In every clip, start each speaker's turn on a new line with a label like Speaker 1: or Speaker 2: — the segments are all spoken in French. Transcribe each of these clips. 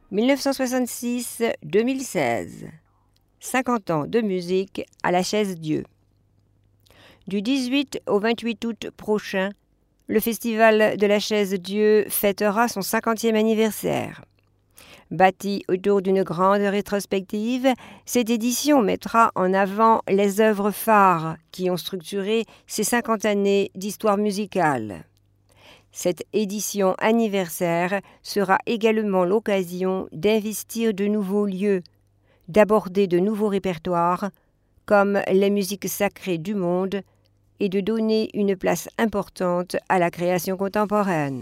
Speaker 1: 1966-2016. 50 ans de musique à la Chaise-Dieu. Du 18 au 28 août prochain, le Festival de la Chaise-Dieu fêtera son 50e anniversaire. Bâtie autour d'une grande rétrospective, cette édition mettra en avant les œuvres phares qui ont structuré ces 50 années d'histoire musicale. Cette édition anniversaire sera également l'occasion d'investir de nouveaux lieux, d'aborder de nouveaux répertoires, comme les musiques sacrées du monde, et de donner une place importante à la création contemporaine.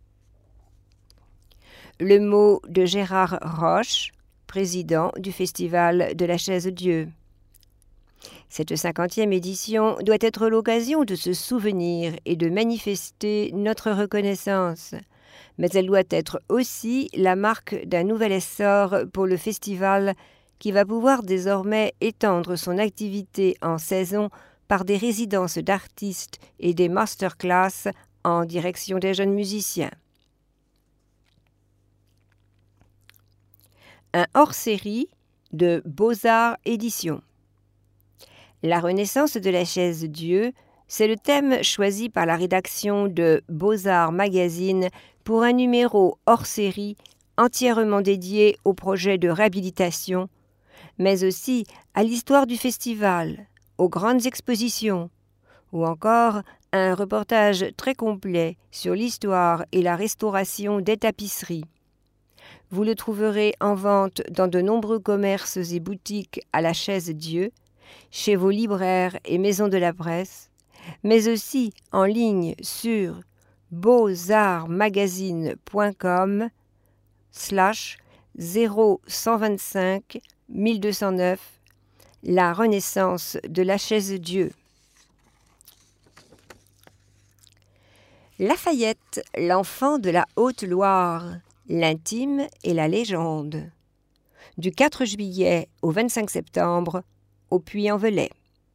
Speaker 1: Le mot de Gérard Roche, président du Festival de la Chaise-Dieu. Cette 50e édition doit être l'occasion de se souvenir et de manifester notre reconnaissance, mais elle doit être aussi la marque d'un nouvel essor pour le festival qui va pouvoir désormais étendre son activité en saison par des résidences d'artistes et des masterclass en direction des jeunes musiciens. Un hors-série de Beaux-Arts Éditions. La renaissance de la Chaise-Dieu, c'est le thème choisi par la rédaction de Beaux-Arts Magazine pour un numéro hors-série entièrement dédié au projet de réhabilitation, mais aussi à l'histoire du festival, aux grandes expositions, ou encore un reportage très complet sur l'histoire et la restauration des tapisseries. Vous le trouverez en vente dans de nombreux commerces et boutiques à la Chaise-Dieu, chez vos libraires et maisons de la presse, mais aussi en ligne sur beauxartsmagazine.com/0125 1209 La renaissance de la Chaise-Dieu. Lafayette, l'enfant de la Haute-Loire, l'intime et la légende. Du 4 juillet au 25 septembre, au Puy-en-Velay.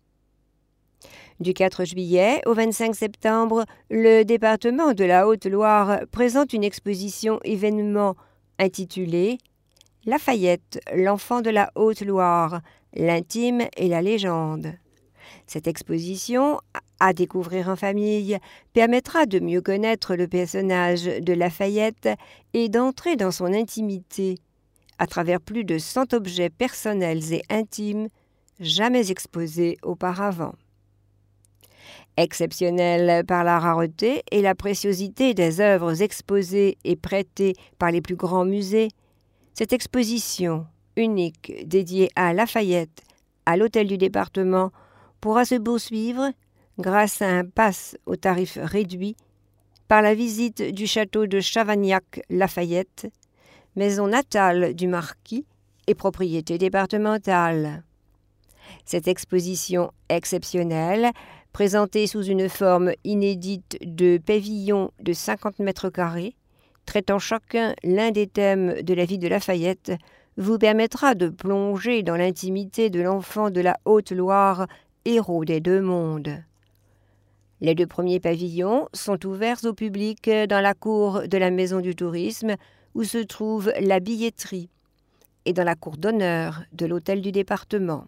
Speaker 1: Du 4 juillet au 25 septembre, le département de la Haute-Loire présente une exposition événement intitulée « Lafayette, l'enfant de la Haute-Loire, l'intime et la légende ». Cette exposition, à découvrir en famille, permettra de mieux connaître le personnage de Lafayette et d'entrer dans son intimité, à travers plus de 100 objets personnels et intimes jamais exposés auparavant. Exceptionnelle par la rareté et la préciosité des œuvres exposées et prêtées par les plus grands musées, cette exposition unique dédiée à Lafayette, à l'hôtel du département, pourra se poursuivre grâce à un pass au tarif réduit par la visite du château de Chavagnac-Lafayette, maison natale du marquis et propriété départementale. Cette exposition exceptionnelle, présentée sous une forme inédite de pavillons de 50 mètres carrés, traitant chacun l'un des thèmes de la vie de Lafayette, vous permettra de plonger dans l'intimité de l'enfant de la Haute-Loire, héros des deux mondes. Les 2 premiers pavillons sont ouverts au public dans la cour de la Maison du Tourisme, où se trouve la billetterie, et dans la cour d'honneur de l'hôtel du département.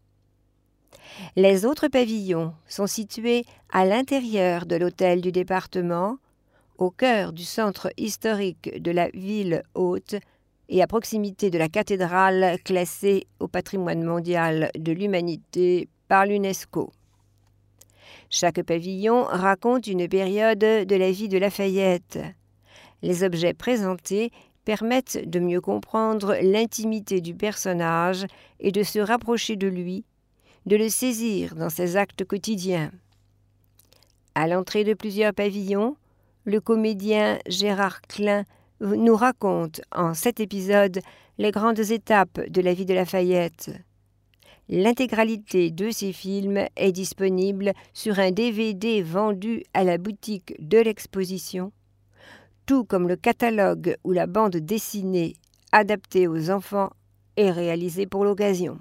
Speaker 1: Les autres pavillons sont situés à l'intérieur de l'hôtel du département, au cœur du centre historique de la ville haute et à proximité de la cathédrale classée au patrimoine mondial de l'humanité par l'UNESCO. Chaque pavillon raconte une période de la vie de Lafayette. Les objets présentés permettent de mieux comprendre l'intimité du personnage et de se rapprocher de lui, de le saisir dans ses actes quotidiens. À l'entrée de plusieurs pavillons, le comédien Gérard Klein nous raconte en 7 épisodes les grandes étapes de la vie de Lafayette. L'intégralité de ces films est disponible sur un DVD vendu à la boutique de l'exposition, tout comme le catalogue ou la bande dessinée adaptée aux enfants est réalisée pour l'occasion.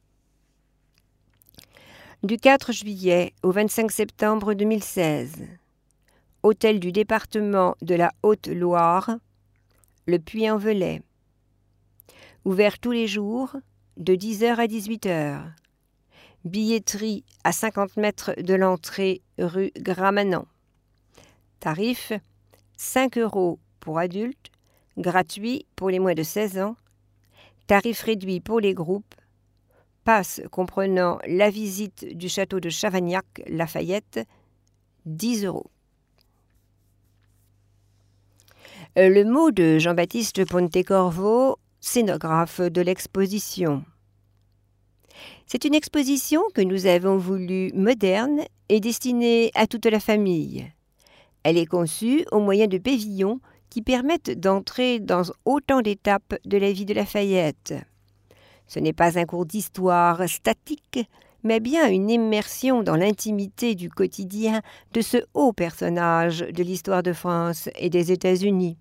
Speaker 1: Du 4 juillet au 25 septembre 2016, hôtel du département de la Haute-Loire, le Puy-en-Velay. Ouvert tous les jours, de 10h à 18h. Billetterie à 50 mètres de l'entrée rue Gramanan. Tarif 5 € pour adultes, gratuit pour les moins de 16 ans. Tarif réduit pour les groupes. Passe comprenant la visite du château de Chavagnac-Lafayette, 10 €. Le mot de Jean-Baptiste Pontecorvo, scénographe de l'exposition. C'est une exposition que nous avons voulu moderne et destinée à toute la famille. Elle est conçue au moyen de pavillons qui permettent d'entrer dans autant d'étapes de la vie de Lafayette. Ce n'est pas un cours d'histoire statique, mais bien une immersion dans l'intimité du quotidien de ce haut personnage de l'histoire de France et des États-Unis.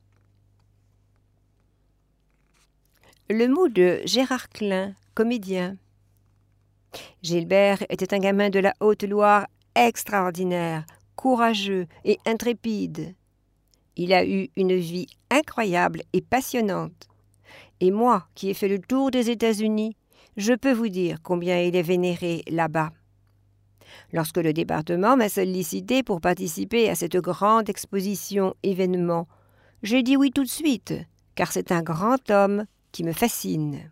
Speaker 1: Le mot de Gérard Klein, comédien. Gilbert était un gamin de la Haute-Loire extraordinaire, courageux et intrépide. Il a eu une vie incroyable et passionnante. Et moi, qui ai fait le tour des États-Unis, je peux vous dire combien il est vénéré là-bas. Lorsque le département m'a sollicité pour participer à cette grande exposition événement, j'ai dit oui tout de suite, car c'est un grand homme qui me fascine.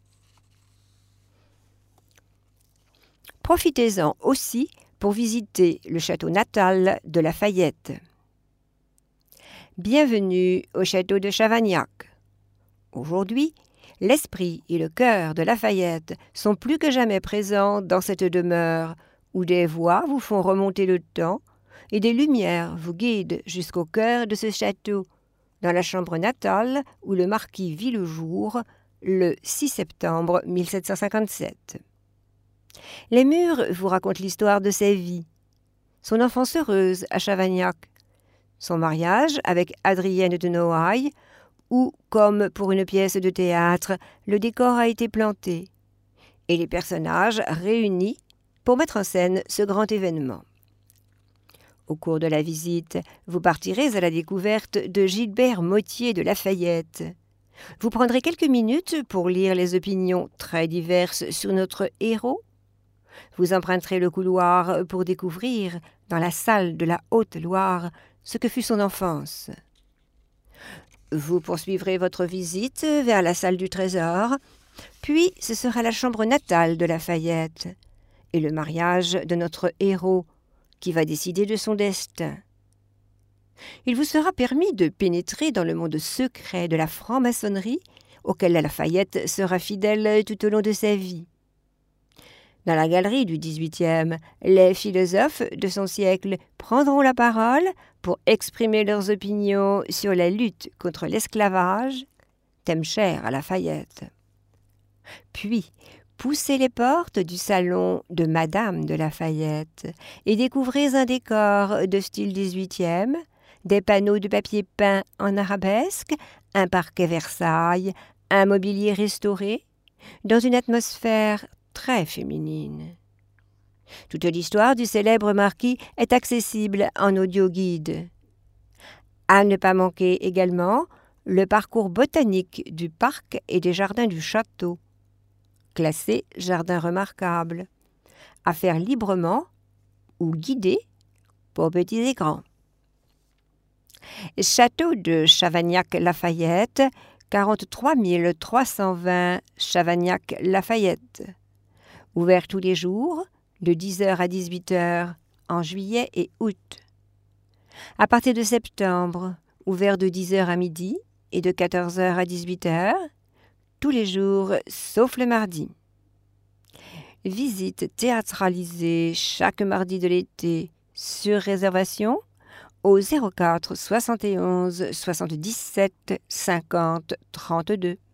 Speaker 1: Profitez-en aussi pour visiter le château natal de Lafayette. Bienvenue au château de Chavagnac. Aujourd'hui, l'esprit et le cœur de Lafayette sont plus que jamais présents dans cette demeure où des voix vous font remonter le temps et des lumières vous guident jusqu'au cœur de ce château, dans la chambre natale où le marquis vit le jour le 6 septembre 1757. Les murs vous racontent l'histoire de sa vie, son enfance heureuse à Chavagnac, son mariage avec Adrienne de Noailles, où, comme pour une pièce de théâtre, le décor a été planté, et les personnages réunis pour mettre en scène ce grand événement. Au cours de la visite, vous partirez à la découverte de Gilbert Motier de Lafayette. Vous prendrez quelques minutes pour lire les opinions très diverses sur notre héros. Vous emprunterez le couloir pour découvrir, dans la salle de la Haute-Loire, ce que fut son enfance. Vous poursuivrez votre visite vers la salle du Trésor, puis ce sera la chambre natale de Lafayette et le mariage de notre héros qui va décider de son destin. Il vous sera permis de pénétrer dans le monde secret de la franc-maçonnerie auquel Lafayette sera fidèle tout au long de sa vie. Dans la galerie du XVIIIe, les philosophes de son siècle prendront la parole pour exprimer leurs opinions sur la lutte contre l'esclavage, thème cher à Lafayette. Puis, poussez les portes du salon de Madame de Lafayette et découvrez un décor de style XVIIIe, des panneaux de papier peint en arabesque, un parquet Versailles, un mobilier restauré, dans une atmosphère très féminine. Toute l'histoire du célèbre marquis est accessible en audio-guide. À ne pas manquer également le parcours botanique du parc et des jardins du château, classé jardin remarquable, à faire librement ou guidé pour petits et grands. Château de Chavagnac-Lafayette, 43 320 Chavagnac-Lafayette. Ouvert tous les jours, de 10h à 18h, en juillet et août. À partir de septembre, ouvert de 10h à midi et de 14h à 18h, tous les jours sauf le mardi. Visite théâtralisée chaque mardi de l'été, sur réservation, au 04 71 77 50 32.